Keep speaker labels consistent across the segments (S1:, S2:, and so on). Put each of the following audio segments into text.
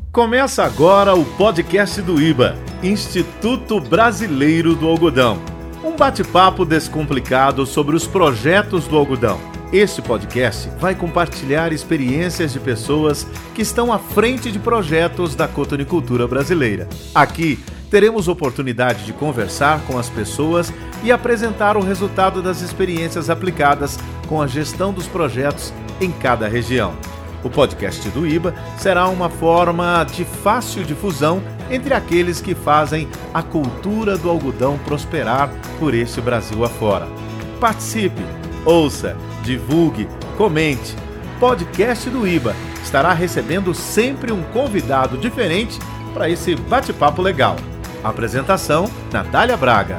S1: Começa agora o podcast do IBA, Instituto Brasileiro do Algodão. Um bate-papo descomplicado sobre os projetos do algodão. Este podcast vai compartilhar experiências de pessoas que estão à frente de projetos da cotonicultura brasileira. Aqui teremos oportunidade de conversar com as pessoas e apresentar o resultado das experiências aplicadas com a gestão dos projetos em cada região. O podcast do IBA será uma forma de fácil difusão entre aqueles que fazem a cultura do algodão prosperar por este Brasil afora. Participe, ouça, divulgue, comente. Podcast do IBA estará recebendo sempre um convidado diferente para esse bate-papo legal. Apresentação, Natália Braga.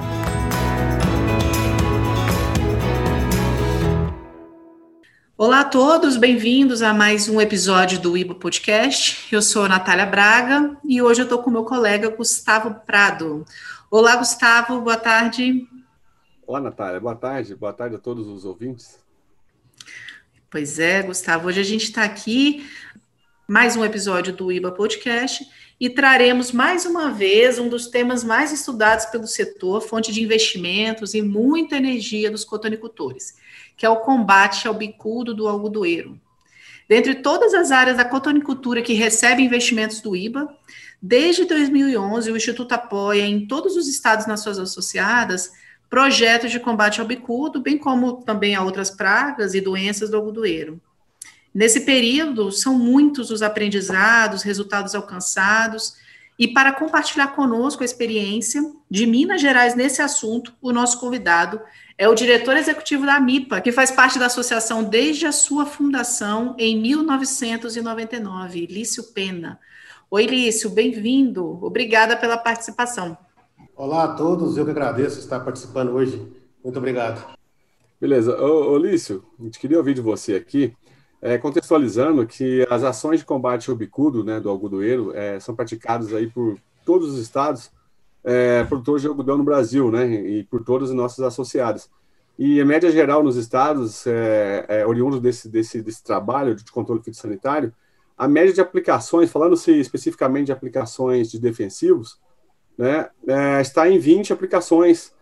S2: Olá a todos, bem-vindos a mais um episódio do IBA Podcast. Eu sou a Natália Braga e hoje eu estou com o meu colega Gustavo Prado. Olá, Gustavo, boa tarde.
S3: Olá, Natália, boa tarde a todos os ouvintes.
S2: Pois é, Gustavo, hoje a gente está aqui, mais um episódio do IBA Podcast, e traremos mais uma vez um dos temas mais estudados pelo setor, fonte de investimentos e muita energia dos cotonicultores, que é o combate ao bicudo do algodoeiro. Dentre todas as áreas da cotonicultura que recebem investimentos do IBA, desde 2011 o Instituto apoia em todos os estados nas suas associadas projetos de combate ao bicudo, bem como também a outras pragas e doenças do algodoeiro. Nesse período, são muitos os aprendizados, resultados alcançados, e para compartilhar conosco a experiência de Minas Gerais nesse assunto, o nosso convidado é o diretor executivo da MIPA, que faz parte da associação desde a sua fundação em 1999, Lício Pena. Oi, Lício, bem-vindo. Obrigada pela participação.
S4: Olá a todos, eu que agradeço estar participando hoje. Muito obrigado.
S3: Beleza. Ô Lício, a gente queria ouvir de você aqui, contextualizando que as ações de combate ao bicudo, né, do algodoeiro, são praticadas aí por todos os estados, produtores de algodão no Brasil, né, e por todas as nossas associadas. E a média geral nos estados, oriundo desse trabalho de controle fitossanitário, a média de aplicações, falando-se especificamente de aplicações de defensivos, né, está em 20 aplicações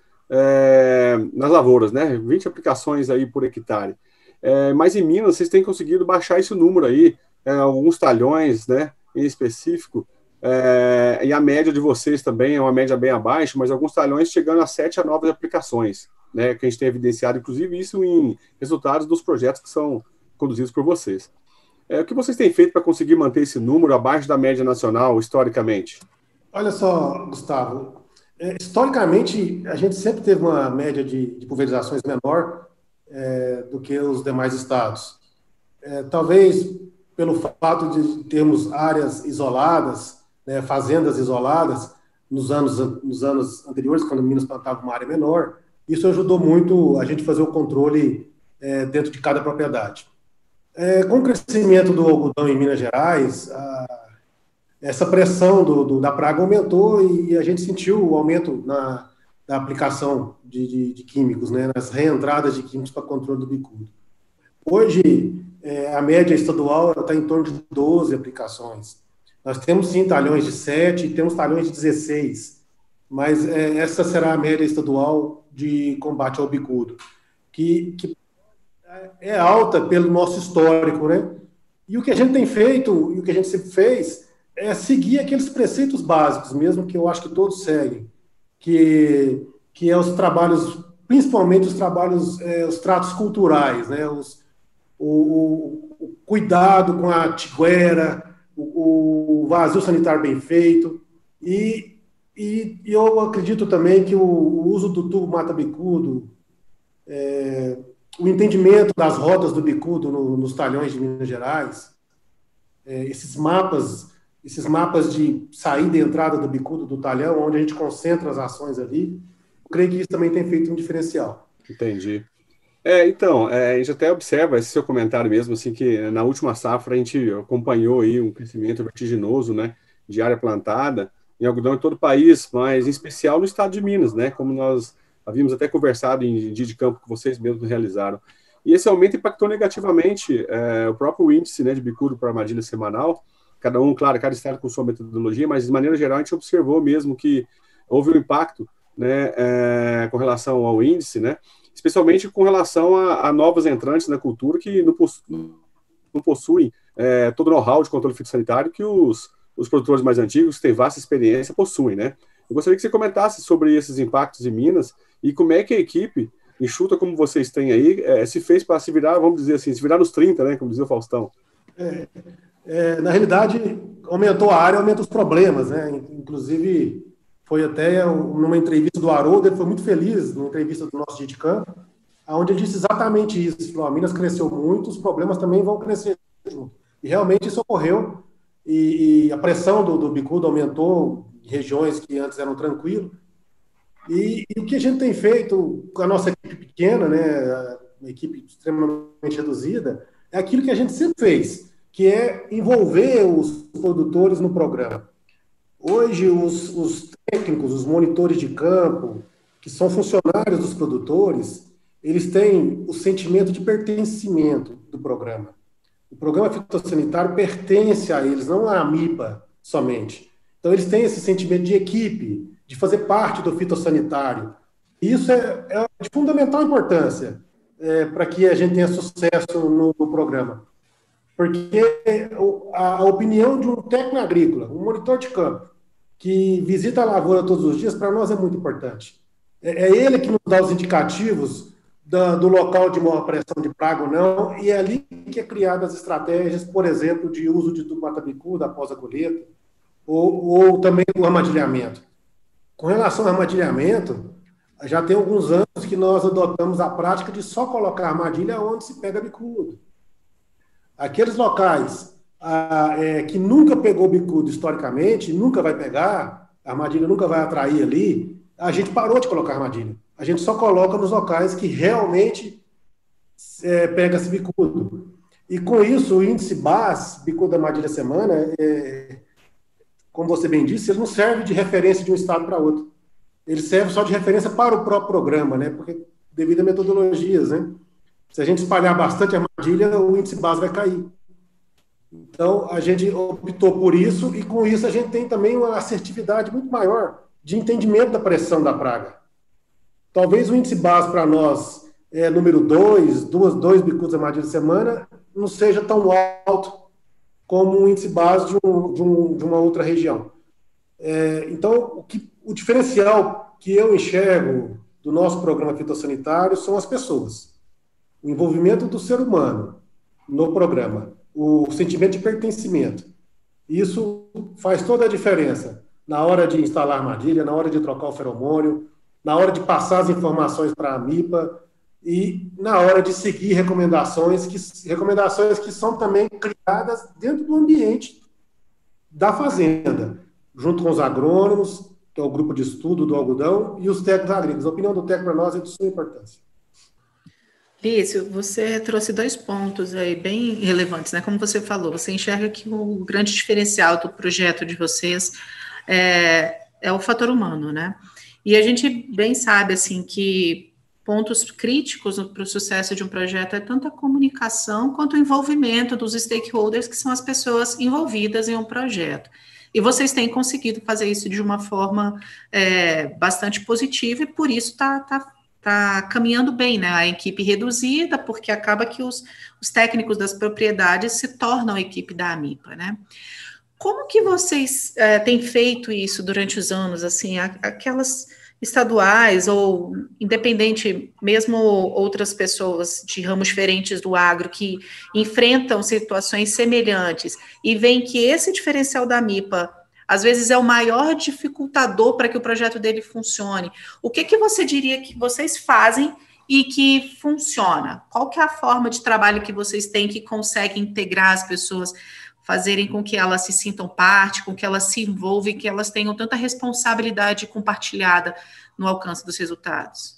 S3: nas lavouras, né, 20 aplicações aí por hectare. Mas em Minas, vocês têm conseguido baixar esse número aí, alguns talhões, né, em específico, e a média de vocês também é uma média bem abaixo, mas alguns talhões chegando a 7 a 9 aplicações, né, que a gente tem evidenciado, inclusive, isso em resultados dos projetos que são conduzidos por vocês. O que vocês têm feito para conseguir manter esse número abaixo da média nacional, historicamente?
S4: Olha só, Gustavo, historicamente, a gente sempre teve uma média de pulverizações menor do que os demais estados. Talvez pelo fato de termos áreas isoladas, né, fazendas isoladas, nos anos anteriores, quando Minas plantava uma área menor, isso ajudou muito a gente fazer o controle dentro de cada propriedade. Com o crescimento do algodão em Minas Gerais, essa pressão da praga aumentou e a gente sentiu o aumento da aplicação de químicos, né, nas reentradas de químicos para controle do bicudo. Hoje, a média estadual está em torno de 12 aplicações. Nós temos, sim, talhões de 7 e temos talhões de 16, mas essa será a média estadual de combate ao bicudo, que é alta pelo nosso histórico, né? E o que a gente tem feito, e o que a gente sempre fez, é seguir aqueles preceitos básicos, mesmo que eu acho que todos seguem, que é os trabalhos, principalmente os trabalhos, os tratos culturais, né? O cuidado com a tiguera, o vazio sanitário bem feito, e eu acredito também que o uso do tubo mata-bicudo, o entendimento das rotas do bicudo nos talhões de Minas Gerais, esses mapas de saída e entrada do bicudo do talhão, onde a gente concentra as ações ali, eu creio que isso também tem feito um diferencial.
S3: Entendi. Então, a gente até observa esse seu comentário mesmo, assim, que na última safra a gente acompanhou aí um crescimento vertiginoso, né, de área plantada em algodão em todo o país, mas em especial no estado de Minas, né, como nós havíamos até conversado em dia de campo que vocês mesmos realizaram. E esse aumento impactou negativamente o próprio índice, né, de bicudo por armadilha semanal, cada um, claro, cada estado com sua metodologia, mas de maneira geral a gente observou mesmo que houve um impacto, né, com relação ao índice, né, especialmente com relação a novos entrantes na cultura que não possuem todo o know-how de controle fitossanitário que os produtores mais antigos, que têm vasta experiência, possuem, né. Eu gostaria que você comentasse sobre esses impactos em Minas e como é que a equipe, enxuta como vocês têm aí, se fez para se virar, vamos dizer assim, se virar nos 30, né, como dizia o Faustão.
S4: Na realidade, aumentou a área, aumenta os problemas, né? Inclusive, foi até numa entrevista do Haroldo, ele foi muito feliz, numa entrevista do nosso dia de campo, onde ele disse exatamente isso. Ele falou, a Minas cresceu muito, os problemas também vão crescer junto. E realmente isso ocorreu, e a pressão do bicudo aumentou em regiões que antes eram tranquilas. E o que a gente tem feito com a nossa equipe pequena, né, uma equipe extremamente reduzida, é aquilo que a gente sempre fez, que é envolver os produtores no programa. Hoje, os técnicos, os monitores de campo, que são funcionários dos produtores, eles têm o sentimento de pertencimento do programa. O programa fitossanitário pertence a eles, não à MIPA somente. Então, eles têm esse sentimento de equipe, de fazer parte do fitossanitário. Isso é de fundamental importância para que a gente tenha sucesso no programa. Porque a opinião de um técnico agrícola, um monitor de campo, que visita a lavoura todos os dias, para nós é muito importante. É ele que nos dá os indicativos do local de maior pressão de praga ou não, e é ali que é criadas as estratégias, por exemplo, de uso de tubo mata-bicuda após a colheita, ou também o armadilhamento. Com relação ao armadilhamento, já tem alguns anos que nós adotamos a prática de só colocar armadilha onde se pega bicudo. Aqueles locais que nunca pegou bicudo historicamente, nunca vai pegar, a armadilha nunca vai atrair ali, a gente parou de colocar armadilha. A gente só coloca nos locais que realmente pega-se bicudo. E com isso, o índice BAS, bicudo da armadilha semana, como você bem disse, ele não serve de referência de um estado para outro. Ele serve só de referência para o próprio programa, né? Porque devido a metodologias, né? Se a gente espalhar bastante armadilha, o índice base vai cair. Então, a gente optou por isso, e com isso a gente tem também uma assertividade muito maior de entendimento da pressão da praga. Talvez o índice base para nós, número 2 bicudos de armadilha por semana, não seja tão alto como o índice base de uma outra região. Então, o diferencial que eu enxergo do nosso programa fitossanitário são as pessoas. O envolvimento do ser humano no programa, o sentimento de pertencimento. Isso faz toda a diferença na hora de instalar armadilha, na hora de trocar o feromônio, na hora de passar as informações para a MIPA e na hora de seguir recomendações que são também criadas dentro do ambiente da fazenda, junto com os agrônomos, que é o grupo de estudo do algodão, e os técnicos agrícolas. A opinião do técnico para nós é de suma importância.
S2: Lício, você trouxe 2 pontos aí bem relevantes, né? Como você falou, você enxerga que o grande diferencial do projeto de vocês é o fator humano, né? E a gente bem sabe, assim, que pontos críticos para o sucesso de um projeto é tanto a comunicação quanto o envolvimento dos stakeholders, que são as pessoas envolvidas em um projeto. E vocês têm conseguido fazer isso de uma forma bastante positiva, e por isso está caminhando bem, né? A equipe reduzida, porque acaba que os técnicos das propriedades se tornam a equipe da AMIPA, né? Como que vocês têm feito isso durante os anos, assim, aquelas estaduais ou independente, mesmo outras pessoas de ramos diferentes do agro que enfrentam situações semelhantes e veem que esse diferencial da AMIPA às vezes é o maior dificultador para que o projeto dele funcione. O que você diria que vocês fazem e que funciona? Qual que é a forma de trabalho que vocês têm que consegue integrar as pessoas, fazerem com que elas se sintam parte, com que elas se envolvam e que elas tenham tanta responsabilidade compartilhada no alcance dos resultados?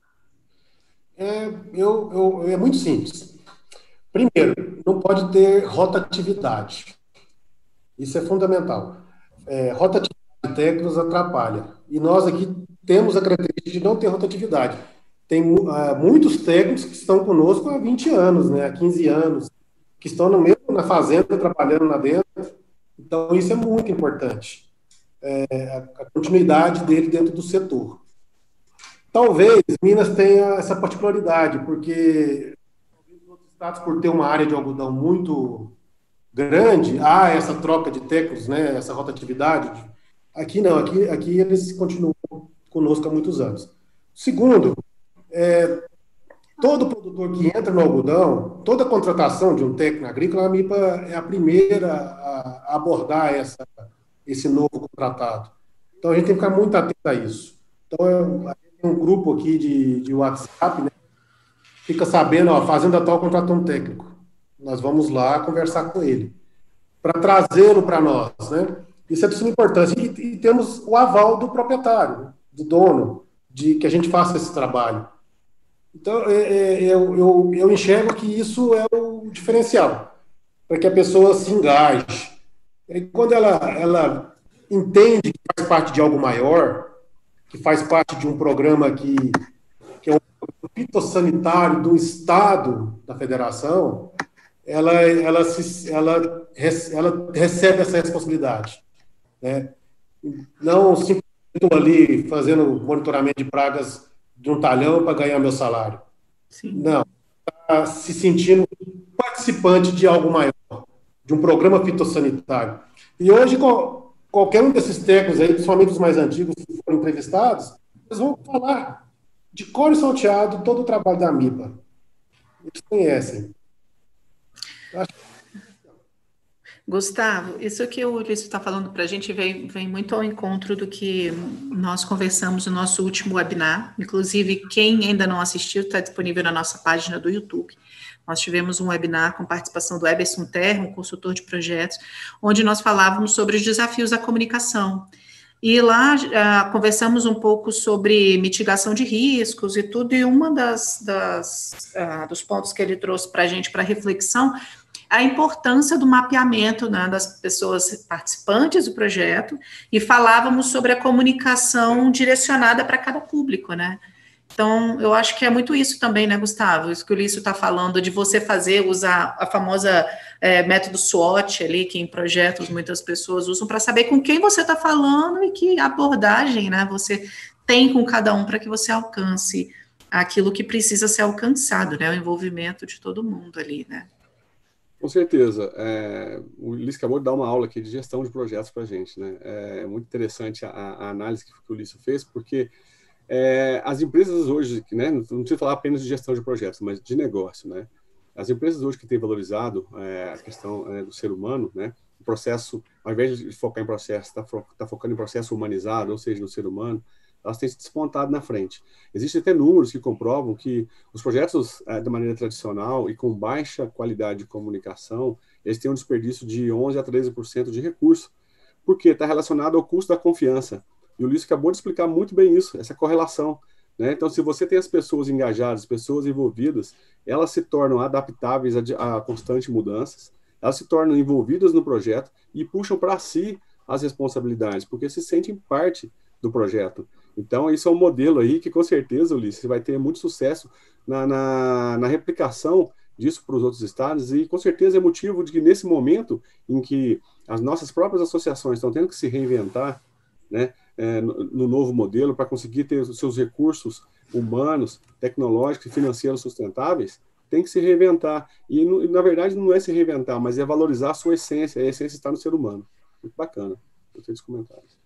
S4: É muito simples. Primeiro, não pode ter rotatividade. Isso é fundamental. Rotatividade de técnicos atrapalha. E nós aqui temos a característica de não ter rotatividade. Tem muitos técnicos que estão conosco há 20 anos, né, há 15 anos, que estão na fazenda, trabalhando lá dentro, Então, isso é muito importante, a continuidade dele dentro do setor. Talvez Minas tenha essa particularidade, porque os outros estados, por ter uma área de algodão muito grande, há essa troca de técnicos, né, essa rotatividade. Aqui não, aqui eles continuam conosco há muitos anos. Segundo, todo produtor que entra no algodão, toda contratação de um técnico agrícola, a MIPA é a primeira a abordar esse novo contratado. Então, a gente tem que ficar muito atento a isso. Então, a gente tem um grupo aqui de WhatsApp, né, fica sabendo, ó, fazenda tal contratou um técnico. Nós vamos lá conversar com ele, para trazê-lo para nós, né? Isso é de suma importância. E temos o aval do proprietário, do dono, de que a gente faça esse trabalho. Então, eu enxergo que isso é o diferencial, para que a pessoa se engaje. E quando ela entende que faz parte de algo maior, que faz parte de um programa que é um fitossanitário do Estado, da Federação, ela recebe essa responsabilidade, né? Não simplesmente estou ali fazendo monitoramento de pragas de um talhão para ganhar meu salário.
S2: Sim.
S4: Não, está se sentindo participante de algo maior, de um programa fitossanitário. E hoje, qualquer um desses técnicos aí, principalmente os mais antigos, que foram entrevistados, eles vão falar de cor e salteado todo o trabalho da MIPA. Eles conhecem.
S2: Gustavo, isso que o Ulisses está falando para a gente vem muito ao encontro do que nós conversamos no nosso último webinar. Inclusive, quem ainda não assistiu, está disponível na nossa página do YouTube. Nós tivemos um webinar com participação do Eberson Terra, um consultor de projetos, onde nós falávamos sobre os desafios da comunicação. E lá conversamos um pouco sobre mitigação de riscos e tudo, e uma dos pontos que ele trouxe para a gente para reflexão, a importância do mapeamento, né, das pessoas participantes do projeto, e falávamos sobre a comunicação direcionada para cada público, né? Então, eu acho que é muito isso também, né, Gustavo? Isso que o Lício está falando, de você usar a famosa método SWOT ali, que em projetos muitas pessoas usam, para saber com quem você está falando e que abordagem, né, você tem com cada um para que você alcance aquilo que precisa ser alcançado, né, o envolvimento de todo mundo ali, né?
S3: Com certeza. O Ulisses acabou de dar uma aula aqui de gestão de projetos para a gente, né? É muito interessante a análise que o Ulisses fez, porque as empresas hoje, né, não precisa falar apenas de gestão de projetos, mas de negócio, né? As empresas hoje que têm valorizado a questão do ser humano, né? O processo, ao invés de focar em processo, está focando em processo humanizado, ou seja, no ser humano, elas têm se despontado na frente. Existem até números que comprovam que os projetos de maneira tradicional e com baixa qualidade de comunicação, eles têm um desperdício de 11% a 13% de recurso, porque está relacionado ao custo da confiança. E o Ulisses acabou de explicar muito bem isso, essa correlação, né? Então, se você tem as pessoas engajadas, pessoas envolvidas, elas se tornam adaptáveis a constantes mudanças, elas se tornam envolvidas no projeto e puxam para si as responsabilidades, porque se sentem parte do projeto. Então, isso é um modelo aí que, com certeza, Ulisses, vai ter muito sucesso na replicação disso para os outros estados, e com certeza é motivo de que, nesse momento em que as nossas próprias associações estão tendo que se reinventar, né, no novo modelo, para conseguir ter os seus recursos humanos, tecnológicos e financeiros sustentáveis, tem que se reinventar. E, na verdade, não é se reinventar, mas é valorizar a sua essência. A essência está no ser humano. Muito bacana. Gostei dos comentários.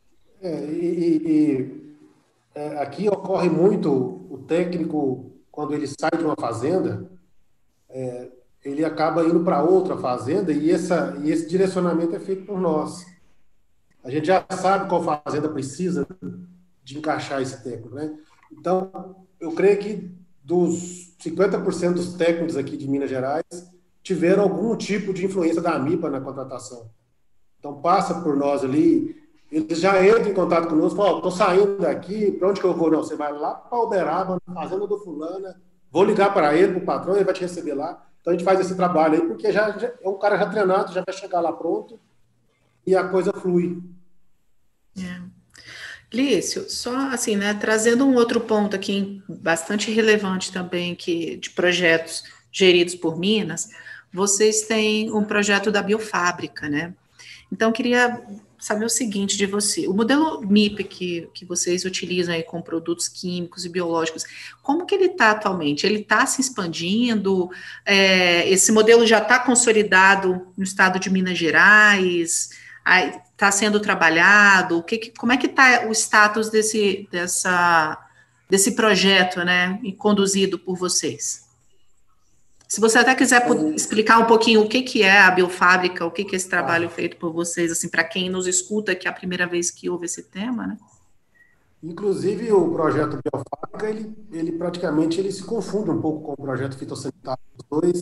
S4: Aqui ocorre muito o técnico, quando ele sai de uma fazenda, ele acaba indo para outra fazenda, e esse direcionamento é feito por nós. A gente já sabe qual fazenda precisa de encaixar esse técnico, né? Então, eu creio que dos 50% dos técnicos aqui de Minas Gerais tiveram algum tipo de influência da MIPA na contratação. Então, passa por nós ali, eles já entram em contato conosco, falam, estou saindo daqui, para onde que eu vou? Não, você vai lá para Uberaba, na fazenda do fulana, vou ligar para ele, para o patrão, ele vai te receber lá. Então, a gente faz esse trabalho aí, porque já é um cara já treinado, já vai chegar lá pronto, e a coisa flui.
S2: Lício, só assim, né, trazendo um outro ponto aqui, bastante relevante também, de projetos geridos por Minas, vocês têm um projeto da biofábrica, né? Então, eu queria saber o seguinte de você. O modelo MIP que vocês utilizam aí com produtos químicos e biológicos, como que ele está atualmente? Ele está se expandindo? Esse modelo já está consolidado no estado de Minas Gerais? Está sendo trabalhado? Como é que está o status desse projeto, né, e conduzido por vocês? Se você até quiser explicar um pouquinho o que é a biofábrica, o que é esse trabalho feito por vocês, assim, para quem nos escuta, que é a primeira vez que ouve esse tema, né?
S4: Inclusive, o projeto biofábrica, ele praticamente se confunde um pouco com o projeto fitossanitário. Os dois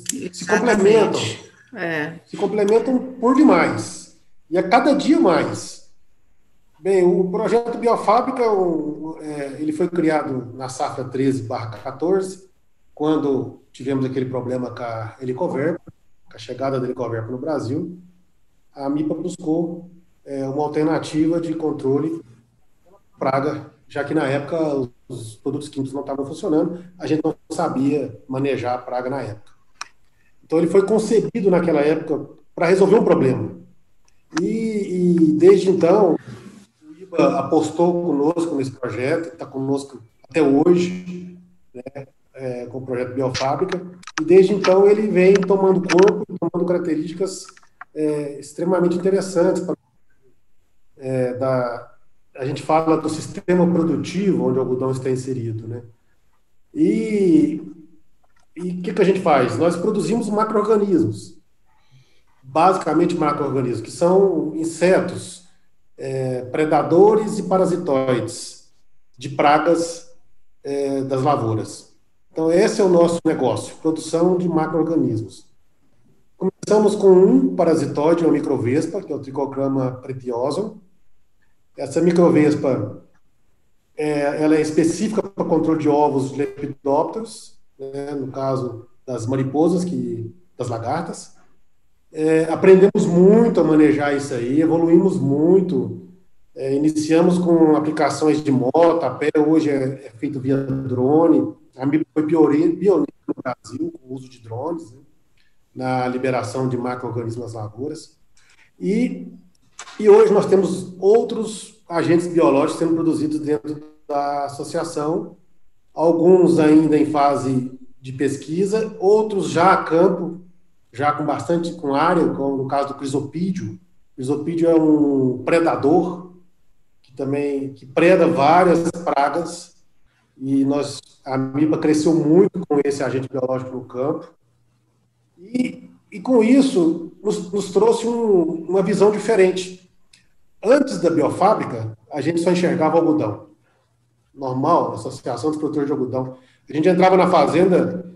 S4: se complementam por demais. E a cada dia mais. Bem, o projeto biofábrica, ele foi criado na safra 13/14, quando tivemos aquele problema com a Helicoverpa, com a chegada da Helicoverpa no Brasil. A MIPA buscou uma alternativa de controle praga, já que na época os produtos químicos não estavam funcionando, a gente não sabia manejar a praga na época. Então ele foi concebido naquela época para resolver um problema. E desde então, o IBA apostou conosco nesse projeto, está conosco até hoje, né, com o projeto Biofábrica, e desde então ele vem tomando corpo, tomando características extremamente interessantes. A gente fala do sistema produtivo onde o algodão está inserido, né? E o que a gente faz? Nós produzimos macro-organismos, basicamente macro-organismos, que são insetos, predadores e parasitoides de pragas das lavouras. Então, esse é o nosso negócio, produção de macro-organismos. Começamos com um parasitóide, uma microvespa, que é o Trichochrama pretiosum. Essa microvespa, ela é específica para o controle de ovos de lepidópteros, né, no caso das mariposas, das lagartas. Aprendemos muito a manejar isso aí, evoluímos muito. Iniciamos com aplicações de moto, a pé hoje é feito via drone. A MIPA foi pioneira no Brasil com o uso de drones, né, na liberação de macro-organismos nas lavouras. E hoje nós temos outros agentes biológicos sendo produzidos dentro da associação, alguns ainda em fase de pesquisa, outros já a campo, já com área, como no caso do crisopídeo. O crisopídeo é um predador que preda várias pragas, e a MIPA cresceu muito com esse agente biológico no campo. E com isso, nos trouxe uma visão diferente. Antes da biofábrica, a gente só enxergava algodão. Normal, Associação dos Produtores de Algodão. A gente entrava na fazenda,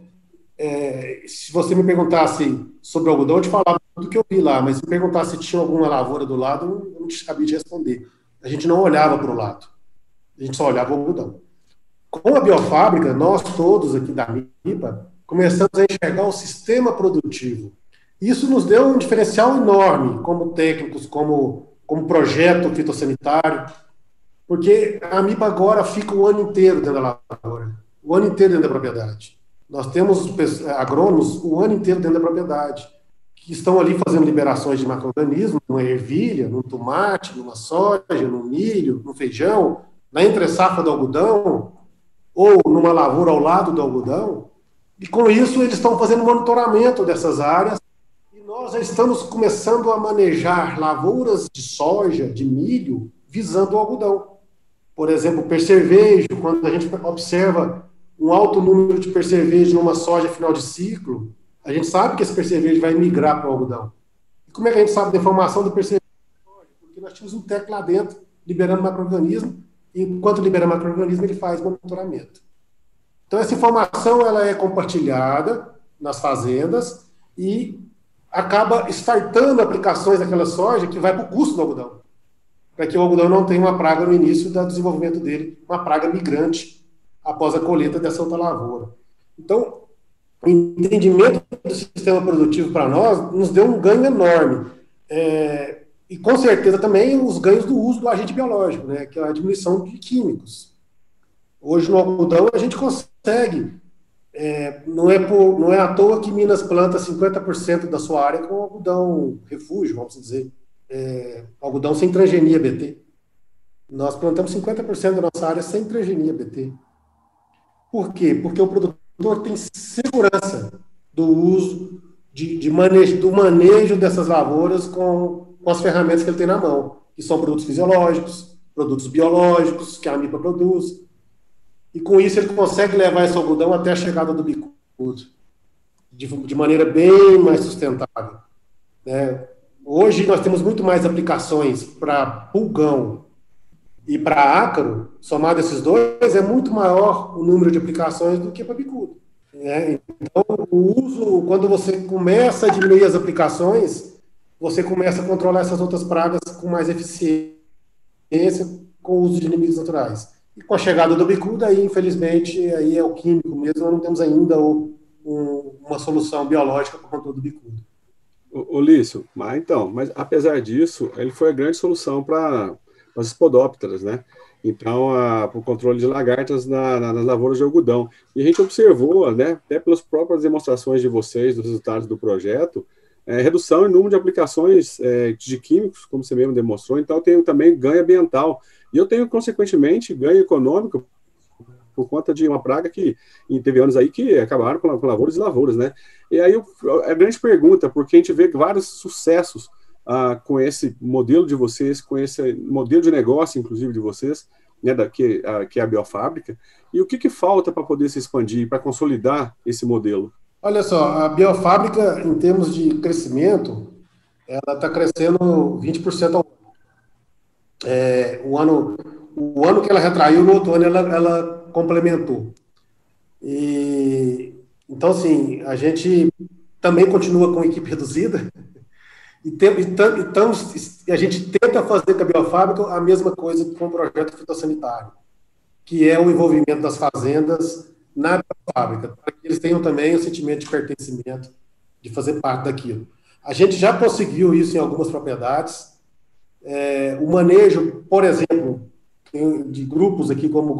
S4: se você me perguntasse sobre algodão, eu te falava tudo que eu vi lá, mas se me perguntasse se tinha alguma lavoura do lado, eu não sabia te responder. A gente não olhava para o lado. A gente só olhava o algodão. Com a biofábrica, nós todos aqui da MIPA começamos a enxergar o sistema produtivo. Isso nos deu um diferencial enorme, como técnicos, como projeto fitossanitário, porque a MIPA agora fica o ano inteiro dentro da lavoura, o ano inteiro dentro da propriedade. Nós temos agrônomos o ano inteiro dentro da propriedade, que estão ali fazendo liberações de macro-organismos, numa ervilha, num tomate, numa soja, num milho, no feijão, na entre-safra do algodão, ou numa lavoura ao lado do algodão, e com isso eles estão fazendo monitoramento dessas áreas, e nós já estamos começando a manejar lavouras de soja, de milho, visando o algodão. Por exemplo, percevejo, quando a gente observa um alto número de percevejo numa soja final de ciclo, a gente sabe que esse percevejo vai migrar para o algodão. E como é que a gente sabe da informação do percevejo? Porque nós tínhamos um técnico lá dentro, liberando macro-organismo, e enquanto libera macro-organismo, ele faz monitoramento. Então, essa informação ela é compartilhada nas fazendas e acaba startando aplicações daquela soja que vai para o custo do algodão, para que o algodão não tenha uma praga no início do desenvolvimento dele, uma praga migrante após a colheita dessa outra lavoura. Então, o entendimento do sistema produtivo para nós nos deu um ganho enorme. E, com certeza, também os ganhos do uso do agente biológico, né, que é a diminuição de químicos. Hoje, no algodão, a gente consegue. Não é à toa que Minas planta 50% da sua área com algodão refúgio, vamos dizer. algodão sem transgenia BT. Nós plantamos 50% da nossa área sem transgenia BT. Por quê? Porque o produtor tem segurança do uso, do manejo dessas lavouras com as ferramentas que ele tem na mão, que são produtos fisiológicos, produtos biológicos, que a AMIPA produz. E com isso ele consegue levar esse algodão até a chegada do bicudo, de maneira bem mais sustentável. Né? Hoje nós temos muito mais aplicações para pulgão e para ácaro, somado esses dois, é muito maior o número de aplicações do que para bicudo. Né? Então, o uso, quando você começa a diminuir as aplicações, você começa a controlar essas outras pragas com mais eficiência, com o uso de inimigos naturais. E com a chegada do bicudo, aí, infelizmente, aí é o químico mesmo, nós não temos ainda uma solução biológica para o controle do bicudo.
S3: Lício, mas apesar disso, ele foi a grande solução para as espodópteras, né? Então, para o controle de lagartas nas lavouras de algodão. E a gente observou, né, até pelas próprias demonstrações de vocês, dos resultados do projeto, redução em número de aplicações de químicos, como você mesmo demonstrou. Então, eu tenho também ganho ambiental. E eu tenho, consequentemente, ganho econômico por conta de uma praga que teve anos aí que acabaram com lavouras e lavouras, né? E aí, a grande pergunta, porque a gente vê vários sucessos com esse modelo de vocês, com esse modelo de negócio, inclusive, de vocês, né, que é a biofábrica, e o que falta para poder se expandir, para consolidar esse modelo?
S4: Olha só, a biofábrica, em termos de crescimento, ela está crescendo 20% ao ano. O ano que ela retraiu, no outro ano ela complementou. Então, assim, a gente também continua com equipe reduzida, e a gente tenta fazer com a biofábrica a mesma coisa com o projeto fitossanitário, que é o envolvimento das fazendas na biofábrica, para que eles tenham também o sentimento de pertencimento, de fazer parte daquilo. A gente já conseguiu isso em algumas propriedades. O manejo, por exemplo, de grupos aqui, como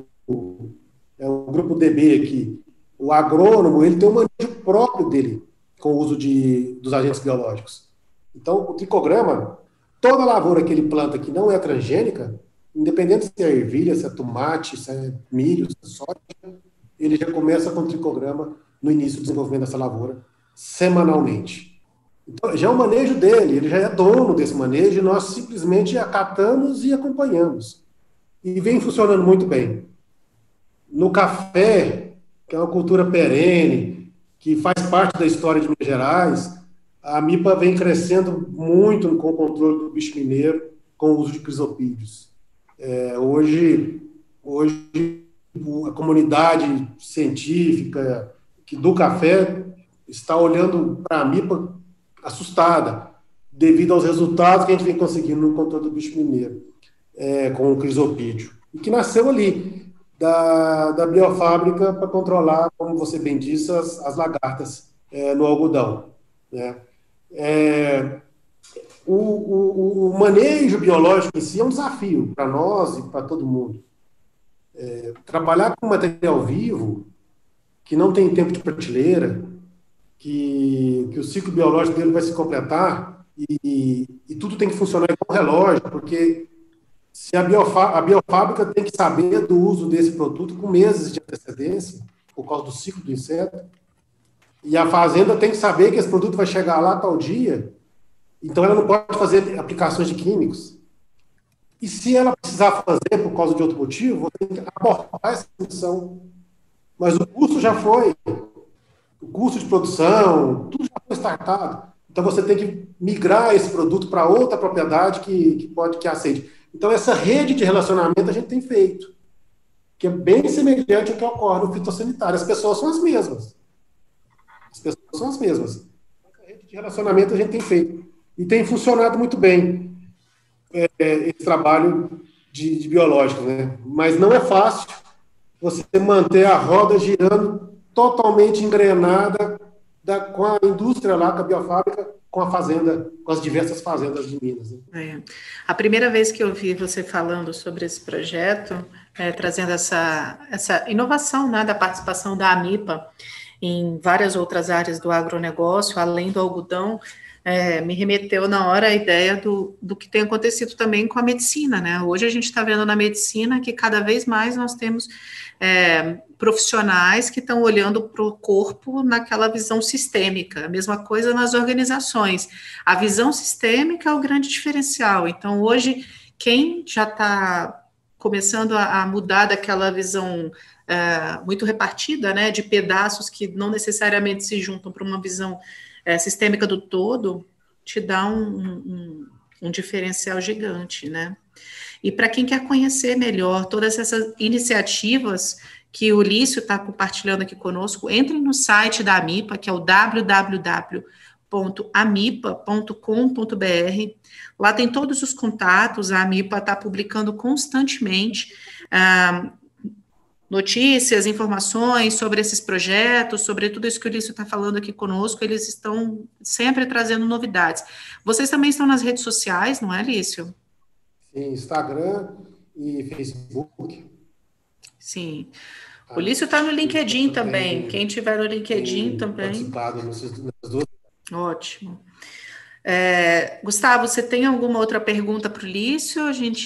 S4: o grupo DB aqui, o agrônomo, ele tem um manejo próprio dele com o uso dos agentes biológicos. Então, o tricograma, toda lavoura que ele planta que não é transgênica, independente se é ervilha, se é tomate, se é milho, se é soja, ele já começa com o tricograma no início do desenvolvimento dessa lavoura, semanalmente. Então, já é o manejo dele, ele já é dono desse manejo, e nós simplesmente acatamos e acompanhamos. E vem funcionando muito bem. No café, que é uma cultura perene, que faz parte da história de Minas Gerais, a MIPA vem crescendo muito com o controle do bicho mineiro, com o uso de crisopídeos. Hoje, a comunidade científica do café está olhando para a MIPA assustada, devido aos resultados que a gente vem conseguindo no controle do bicho mineiro, com o crisopídeo. E que nasceu ali, da biofábrica, para controlar, como você bem disse, as lagartas no algodão. Né? O manejo biológico em si é um desafio para nós e para todo mundo. Trabalhar com material vivo, que não tem tempo de prateleira, que o ciclo biológico dele vai se completar e tudo tem que funcionar igual relógio, porque se a biofábrica tem que saber do uso desse produto com meses de antecedência, por causa do ciclo do inseto, e a fazenda tem que saber que esse produto vai chegar lá tal dia, então ela não pode fazer aplicações de químicos. E se ela precisar fazer por causa de outro motivo, você tem que abortar essa função. Mas o custo já foi, o custo de produção, tudo já foi startado. Então você tem que migrar esse produto para outra propriedade que aceite. Então essa rede de relacionamento a gente tem feito, que é bem semelhante ao que ocorre no fitossanitário. As pessoas são as mesmas. A rede de relacionamento a gente tem feito. E tem funcionado muito bem esse trabalho de biológicos, né? Mas não é fácil você manter a roda girando totalmente engrenada com a indústria lá, com a biofábrica, com a fazenda, com as diversas fazendas de Minas. Né?
S2: A primeira vez que eu vi você falando sobre esse projeto, trazendo essa inovação, né, da participação da AMIPA em várias outras áreas do agronegócio, além do algodão, me remeteu na hora a ideia do que tem acontecido também com a medicina, né? Hoje a gente está vendo na medicina que cada vez mais nós temos profissionais que estão olhando para o corpo naquela visão sistêmica, a mesma coisa nas organizações. A visão sistêmica é o grande diferencial. Então, hoje, quem já está começando a mudar daquela visão muito repartida, né, de pedaços que não necessariamente se juntam para uma visão sistêmica do todo, te dá um diferencial gigante, né? E para quem quer conhecer melhor todas essas iniciativas que o Lício está compartilhando aqui conosco, entrem no site da AMIPA, que é o www.amipa.com.br. Lá tem todos os contatos, a AMIPA está publicando constantemente notícias, informações sobre esses projetos, sobre tudo isso que o Lício está falando aqui conosco, eles estão sempre trazendo novidades. Vocês também estão nas redes sociais, não é, Lício?
S4: Sim, Instagram e Facebook.
S2: Sim. O Lício está no LinkedIn também. Quem tiver no LinkedIn também.
S4: Participado nessas duas.
S2: Ótimo. Gustavo, você tem alguma outra pergunta para o Lício?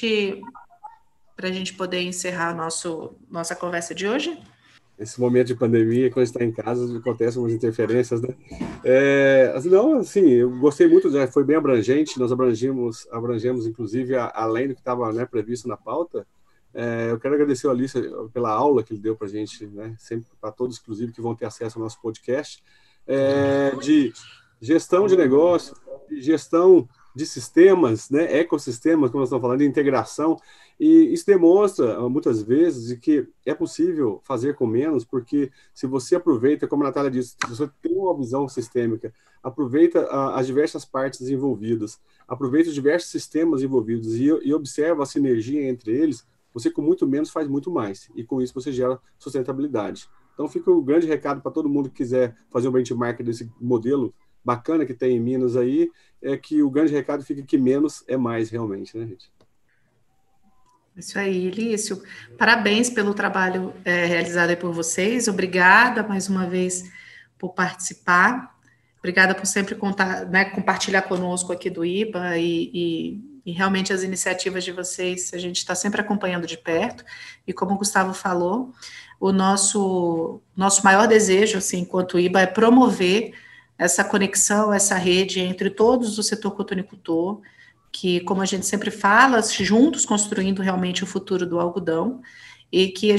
S2: Para a gente poder encerrar nossa conversa de hoje?
S3: Esse momento de pandemia, quando está em casa, acontecem umas interferências, né? Não, assim, eu gostei muito, já foi bem abrangente, nós abrangemos inclusive, além do que estava, né, previsto na pauta. Eu quero agradecer ao Alice pela aula que ele deu para a gente, né, sempre para todos, inclusive, que vão ter acesso ao nosso podcast, de gestão de negócio, de gestão de sistemas, né, ecossistemas, como nós estamos falando, de integração, e isso demonstra, muitas vezes, que é possível fazer com menos, porque se você aproveita, como a Natália disse, se você tem uma visão sistêmica, aproveita as diversas partes envolvidas, aproveita os diversos sistemas envolvidos e observa a sinergia entre eles, você com muito menos faz muito mais, e com isso você gera sustentabilidade. Então fica um grande recado para todo mundo que quiser fazer um benchmark desse modelo bacana que tem em Minas aí, é que o grande recado fica que menos é mais realmente, né, gente?
S2: Isso aí, Lício. Parabéns pelo trabalho realizado aí por vocês. Obrigada mais uma vez por participar. Obrigada por sempre compartilhar conosco aqui do IBA e realmente as iniciativas de vocês a gente está sempre acompanhando de perto. E como o Gustavo falou, o nosso maior desejo, assim, enquanto IBA, é promover essa conexão, essa rede entre todos do setor cotonicultor, que, como a gente sempre fala, juntos construindo realmente o futuro do algodão, e que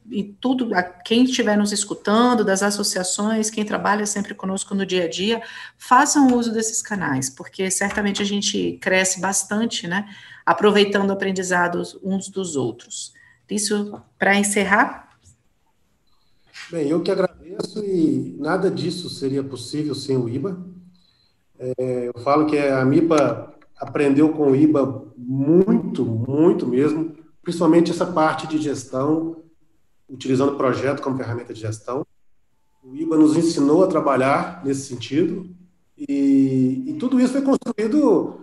S2: quem estiver nos escutando, das associações, quem trabalha sempre conosco no dia a dia, façam uso desses canais, porque certamente a gente cresce bastante, né, aproveitando aprendizados uns dos outros. Isso, para encerrar?
S4: Bem, eu que agradeço, e nada disso seria possível sem o IBA. Eu falo que a AMIPA aprendeu com o IBA muito, muito mesmo, principalmente essa parte de gestão, utilizando o projeto como ferramenta de gestão. O IBA nos ensinou a trabalhar nesse sentido, e tudo isso foi construído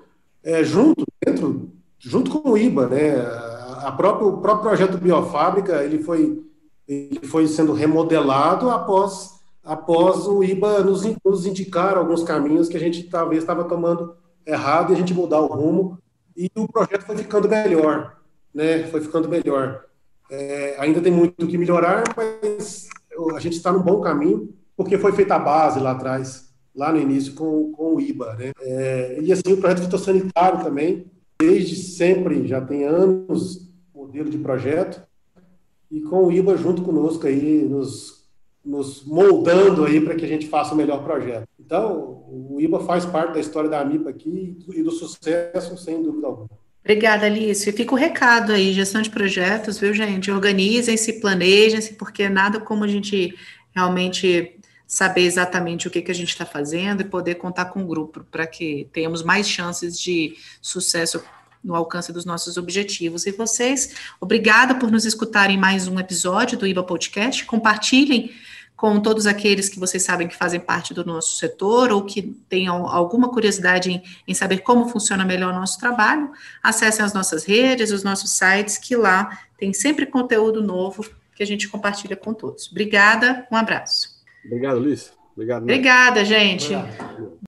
S4: junto com o IBA, né? O próprio projeto Biofábrica, ele foi sendo remodelado após o IBA nos indicar alguns caminhos que a gente talvez estava tomando errado e a gente mudar o rumo, e o projeto foi ficando melhor, né? Foi ficando melhor. Ainda tem muito o que melhorar, mas a gente está num bom caminho, porque foi feita a base lá atrás, lá no início com o IBA, né? E assim, o projeto fitossanitário também, desde sempre, já tem anos, modelo de projeto, e com o IBA junto conosco aí, nos moldando aí para que a gente faça o melhor projeto. Então, o IBA faz parte da história da AMIPA aqui e do sucesso, sem dúvida alguma.
S2: Obrigada, Alice. Fica o recado aí, gestão de projetos, viu, gente? Organizem-se, planejem-se, porque nada como a gente realmente saber exatamente o que a gente está fazendo e poder contar com o grupo para que tenhamos mais chances de sucesso no alcance dos nossos objetivos. E vocês, obrigada por nos escutarem mais um episódio do IBA Podcast. Compartilhem com todos aqueles que vocês sabem que fazem parte do nosso setor ou que tenham alguma curiosidade em saber como funciona melhor o nosso trabalho. Acessem as nossas redes, os nossos sites, que lá tem sempre conteúdo novo que a gente compartilha com todos. Obrigada, um abraço.
S3: Obrigado, Liz. Obrigado.
S2: Obrigada, gente.
S4: Obrigado.